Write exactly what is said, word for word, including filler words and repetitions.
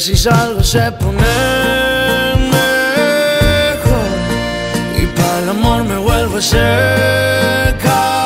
si salgo se pone mejor y para el amor me vuelvo a secar.